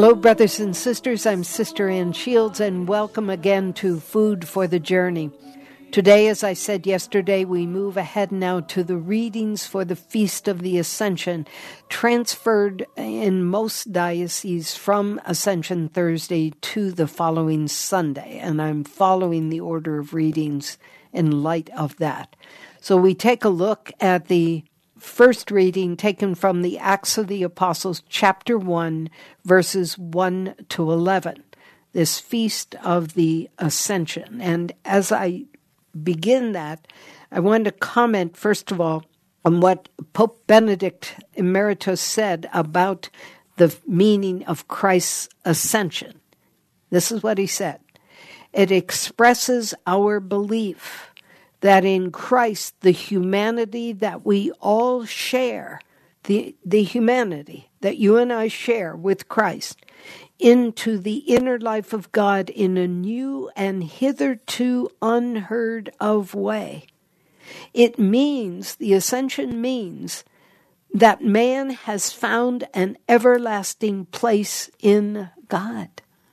Hello, brothers and sisters. I'm Sister Ann Shields, and welcome again to Food for the Journey. Today, as I said yesterday, we move ahead now to the readings for the Feast of the Ascension, transferred in most dioceses from Ascension Thursday to the following Sunday, and I'm following the order of readings in light of that. So we take a look at the first reading taken from the Acts of the Apostles, chapter 1, verses 1 to 11, this Feast of the Ascension. And as I begin that, I want to comment, first of all, on what Pope Benedict Emeritus said about the meaning of Christ's ascension. This is what he said. It expresses our belief that in Christ, the humanity that we all share, the humanity that you and I share with Christ, into the inner life of God in a new and hitherto unheard of way. It means, the ascension means, that man has found an everlasting place in God.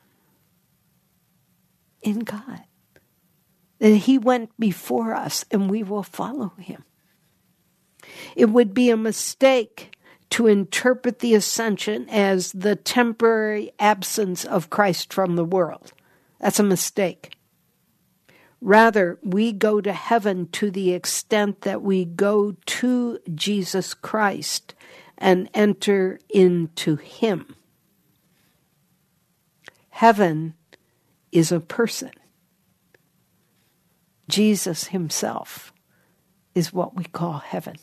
In God. That he went before us and we will follow him. It would be a mistake to interpret the ascension as the temporary absence of Christ from the world. That's a mistake. Rather, we go to heaven to the extent that we go to Jesus Christ and enter into him. Heaven is a person. Jesus himself is what we call heaven.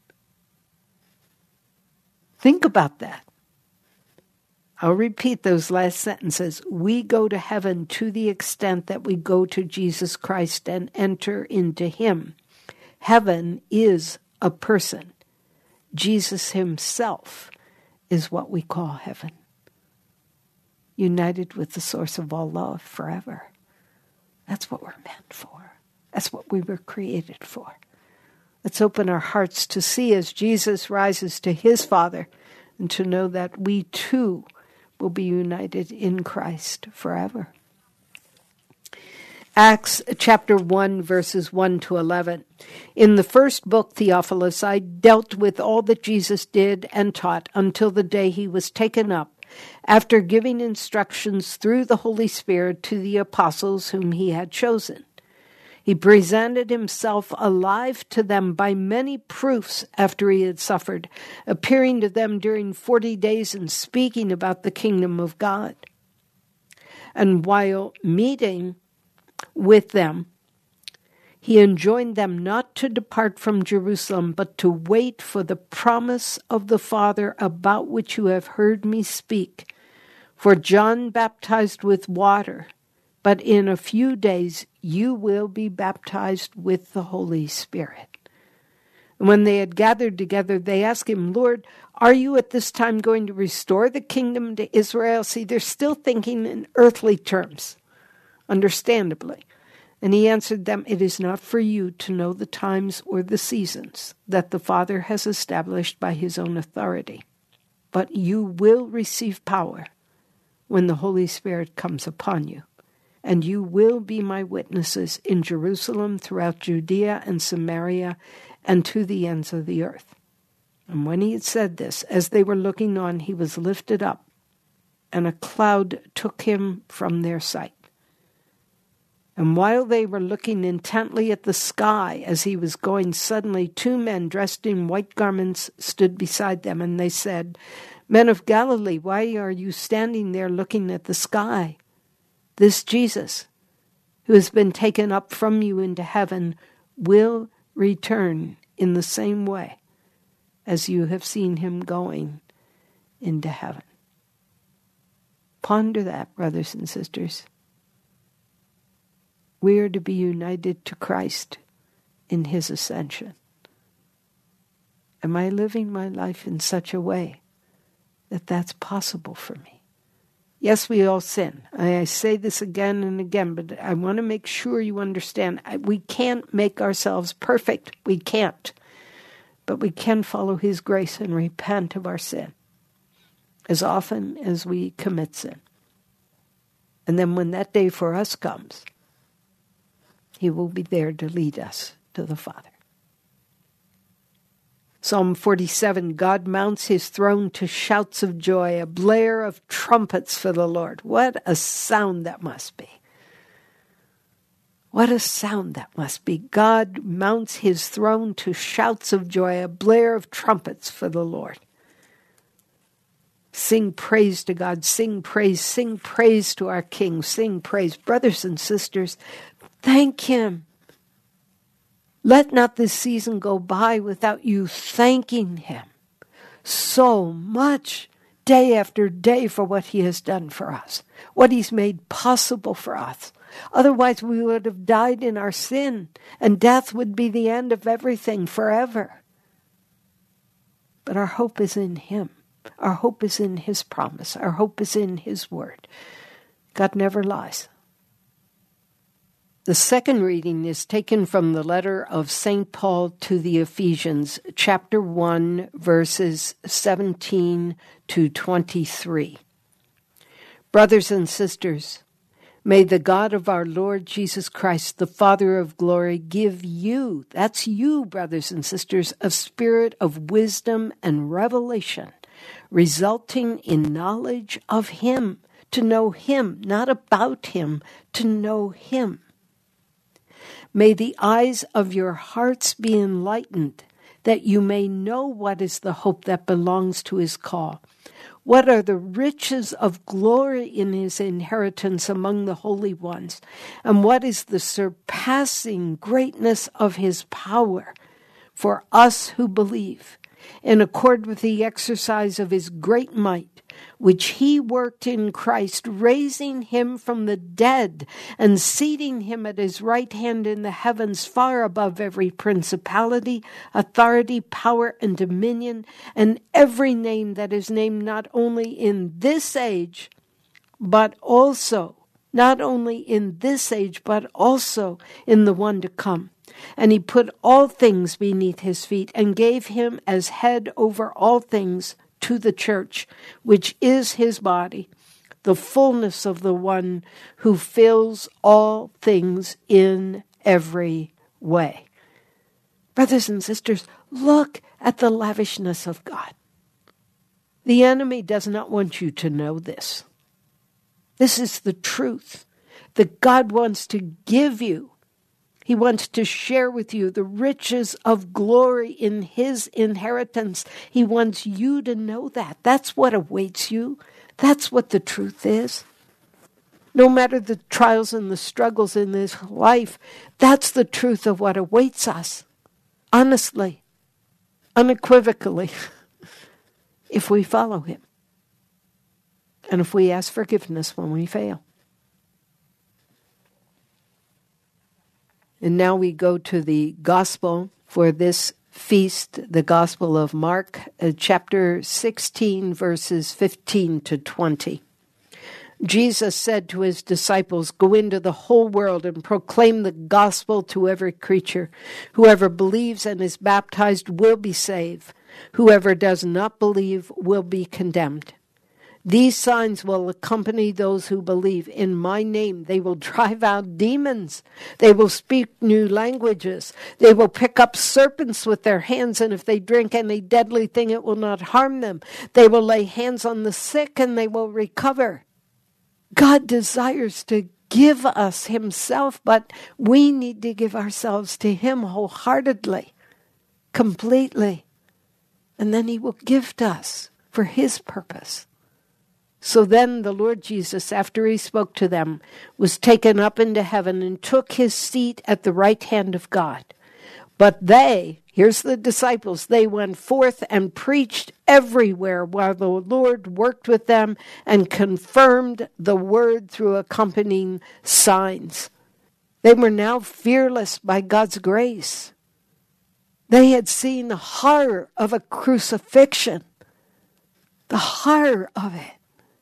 Think about that. I'll repeat those last sentences. We go to heaven to the extent that we go to Jesus Christ and enter into him. Heaven is a person. Jesus himself is what we call heaven. United with the source of all love forever. That's what we're meant for. That's what we were created for. Let's open our hearts to see as Jesus rises to his Father and to know that we too will be united in Christ forever. Acts chapter 1, verses 1 to 11. In the first book, Theophilus, I dealt with all that Jesus did and taught until the day he was taken up, after giving instructions through the Holy Spirit to the apostles whom he had chosen. He presented himself alive to them by many proofs after he had suffered, appearing to them during 40 days and speaking about the kingdom of God. And while meeting with them, he enjoined them not to depart from Jerusalem, but to wait for the promise of the Father about which you have heard me speak. For John baptized with water, but in a few days you will be baptized with the Holy Spirit. And when they had gathered together, they asked him, Lord, are you at this time going to restore the kingdom to Israel? See, they're still thinking in earthly terms, understandably. And he answered them, it is not for you to know the times or the seasons that the Father has established by his own authority. But you will receive power when the Holy Spirit comes upon you. And you will be my witnesses in Jerusalem, throughout Judea and Samaria, and to the ends of the earth. And when he had said this, as they were looking on, he was lifted up, and a cloud took him from their sight. And while they were looking intently at the sky as he was going, suddenly 2 men dressed in white garments stood beside them, and they said, Men of Galilee, why are you standing there looking at the sky? This Jesus, who has been taken up from you into heaven, will return in the same way as you have seen him going into heaven. Ponder that, brothers and sisters. We are to be united to Christ in his ascension. Am I living my life in such a way that that's possible for me? Yes, we all sin. I say this again and again, but I want to make sure you understand. We can't make ourselves perfect. We can't. But we can follow his grace and repent of our sin. as often as we commit sin. And then when that day for us comes, he will be there to lead us to the Father. Psalm 47, God mounts his throne to shouts of joy, a blare of trumpets for the Lord. What a sound that must be. What a sound that must be. God mounts his throne to shouts of joy, a blare of trumpets for the Lord. Sing praise to God, sing praise to our King, sing praise. Brothers and sisters, thank him. Let not this season go by without you thanking him so much, day after day, for what he has done for us, what he's made possible for us. Otherwise, we would have died in our sin, and death would be the end of everything forever. But our hope is in him. Our hope is in his promise. Our hope is in his word. God never lies. The second reading is taken from the letter of St. Paul to the Ephesians, chapter 1, verses 17 to 23. Brothers and sisters, may the God of our Lord Jesus Christ, the Father of glory, give you, that's you, brothers and sisters, a spirit of wisdom and revelation, resulting in knowledge of him, to know him, not about him, to know him. May the eyes of your hearts be enlightened, that you may know what is the hope that belongs to his call. What are the riches of glory in his inheritance among the holy ones? And what is the surpassing greatness of his power for us who believe, in accord with the exercise of his great might, which he worked in Christ, raising him from the dead and seating him at his right hand in the heavens, far above every principality, authority, power, and dominion, and every name that is named, not only in this age, but also, not only in this age, but also in the one to come. And he put all things beneath his feet and gave him as head over all things to the church, which is his body, the fullness of the one who fills all things in every way. Brothers and sisters, look at the lavishness of God. The enemy does not want you to know this. This is the truth that God wants to give you. He wants to share with you the riches of glory in his inheritance. He wants you to know that. That's what awaits you. That's what the truth is. No matter the trials and the struggles in this life, that's the truth of what awaits us. Honestly, unequivocally, if we follow him. And if we ask forgiveness when we fail. And now we go to the gospel for this feast, the Gospel of Mark, chapter 16, verses 15 to 20. Jesus said to his disciples, "Go into the whole world and proclaim the gospel to every creature. Whoever believes and is baptized will be saved. Whoever does not believe will be condemned. These signs will accompany those who believe. In my name, they will drive out demons. They will speak new languages. They will pick up serpents with their hands, and if they drink any deadly thing, it will not harm them. They will lay hands on the sick, and they will recover." God desires to give us himself, but we need to give ourselves to him wholeheartedly, completely. And then he will gift us for his purpose. So then the Lord Jesus, after he spoke to them, was taken up into heaven and took his seat at the right hand of God. But they, here's the disciples, they went forth and preached everywhere while the Lord worked with them and confirmed the word through accompanying signs. They were now fearless by God's grace. They had seen the horror of a crucifixion, the horror of it.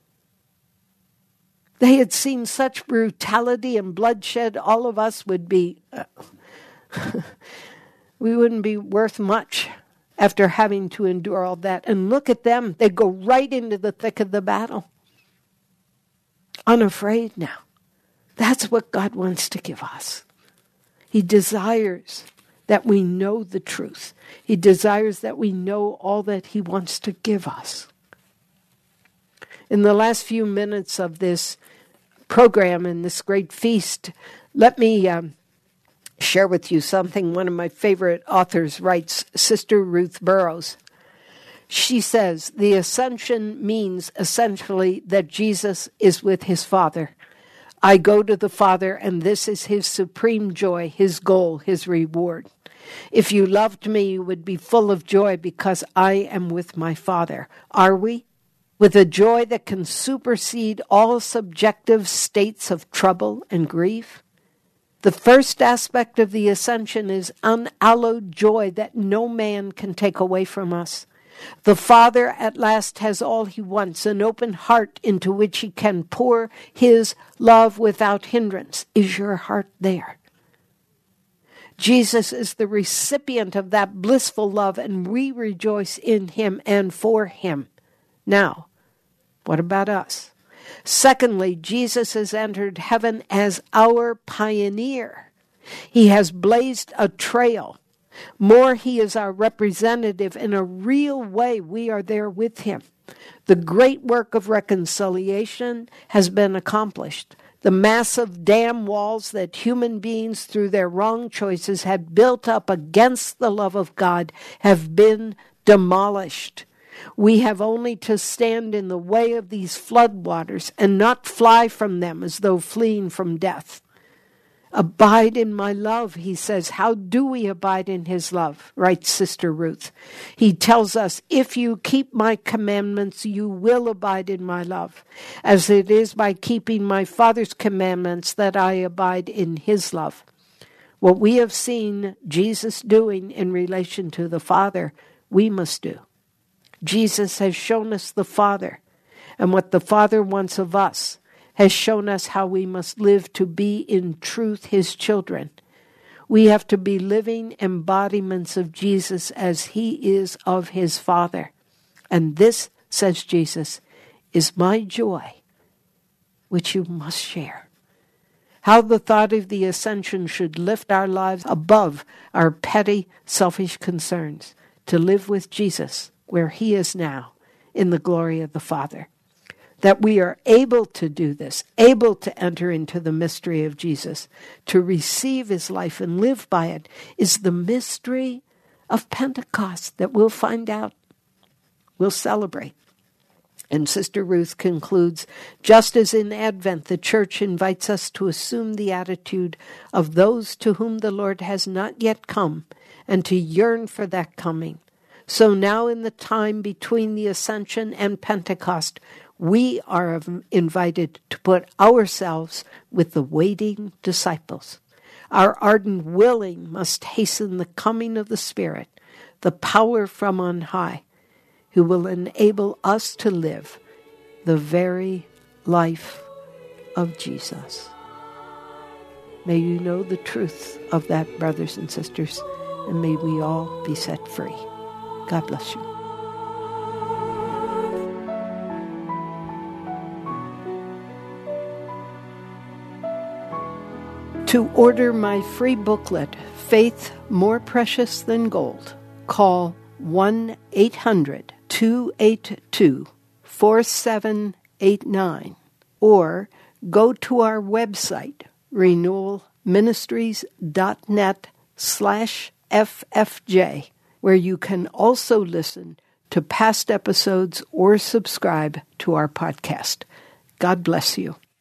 They had seen such brutality and bloodshed, all of us would be, we wouldn't be worth much after having to endure all that. And look at them. They go right into the thick of the battle. Unafraid now. That's what God wants to give us. He desires that we know the truth. He desires that we know all that he wants to give us. In the last few minutes of this program and this great feast, let me share with you something one of my favorite authors writes, Sister Ruth Burroughs. She says, the ascension means essentially that Jesus is with his Father. I go to the Father, and this is his supreme joy, his goal, his reward. If you loved me, you would be full of joy because I am with my Father. Are we? With a joy that can supersede all subjective states of trouble and grief? The first aspect of the ascension is unalloyed joy that no man can take away from us. The Father at last has all he wants, an open heart into which he can pour his love without hindrance. Is your heart there? Jesus is the recipient of that blissful love, and we rejoice in him and for him. Now, what about us? Secondly, Jesus has entered heaven as our pioneer. He has blazed a trail. More, he is our representative. In a real way, we are there with him. The great work of reconciliation has been accomplished. The massive dam walls that human beings, through their wrong choices, had built up against the love of God have been demolished. We have only to stand in the way of these floodwaters and not fly from them as though fleeing from death. Abide in my love, he says. How do we abide in his love? Writes Sister Ruth. He tells us, if you keep my commandments, you will abide in my love, as it is by keeping my Father's commandments that I abide in his love. What we have seen Jesus doing in relation to the Father, we must do. Jesus has shown us the Father, and what the Father wants of us has shown us how we must live to be in truth his children. We have to be living embodiments of Jesus as he is of his Father. And this, says Jesus, is my joy, which you must share. How the thought of the ascension should lift our lives above our petty, selfish concerns, to live with Jesus where he is now in the glory of the Father. That we are able to do this, able to enter into the mystery of Jesus, to receive his life and live by it, is the mystery of Pentecost that we'll find out, we'll celebrate. And Sister Ruth concludes, just as in Advent the Church invites us to assume the attitude of those to whom the Lord has not yet come, and to yearn for that coming, so now in the time between the Ascension and Pentecost, we are invited to put ourselves with the waiting disciples. Our ardent willing must hasten the coming of the Spirit, the power from on high, who will enable us to live the very life of Jesus. May you know the truth of that, brothers and sisters, and may we all be set free. God bless you. To order my free booklet, Faith More Precious Than Gold, call 1-800-282-4789 or go to our website, renewalministries.net/FFJ, where you can also listen to past episodes or subscribe to our podcast. God bless you.